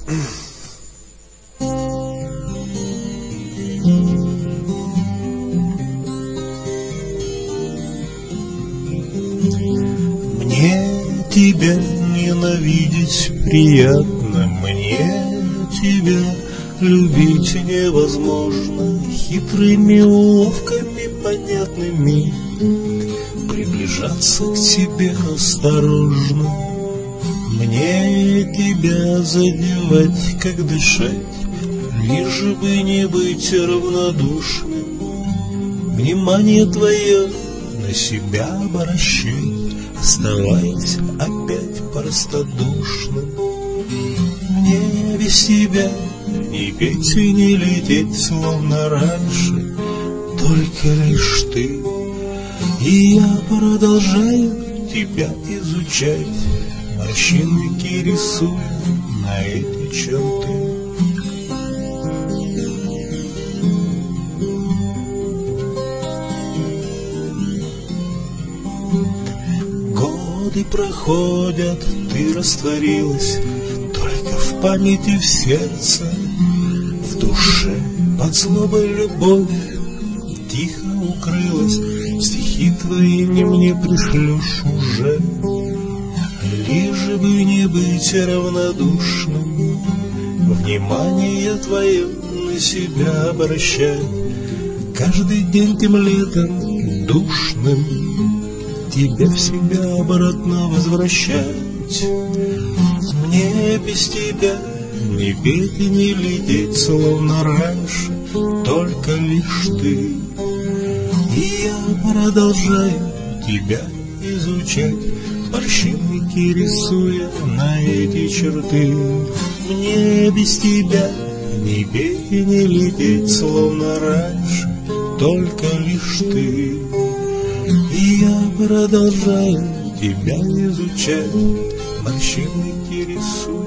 Мне тебя ненавидеть приятно, мне тебя любить невозможно. Хитрыми уловками понятными приближаться к тебе осторожно. Мне тебя задевать, как дышать, лишь бы не быть равнодушным. Внимание твое на себя обращай, оставаясь опять простодушным. Мне без тебя не петь и не лететь, словно раньше, только лишь ты. И я продолжаю тебя изучать, морщинки рисуя на эти черты. Годы проходят, ты растворилась только в памяти, в сердце, в душе. Под злобой любовь тихо укрылась, стихи твои не мне пришлешь уже. Лишь бы не быть равнодушным, внимание твое на себя обращай. Каждый день тем летом душным тебя в себя обратно возвращать. Мне без тебя не петь и не лететь, словно раньше, только лишь ты. И я продолжаю тебя изучать, морщинки рисуя на эти черты. Мне без тебя не петь и не лететь, словно раньше, только лишь ты. И я продолжаю тебя изучать, морщинки рисуя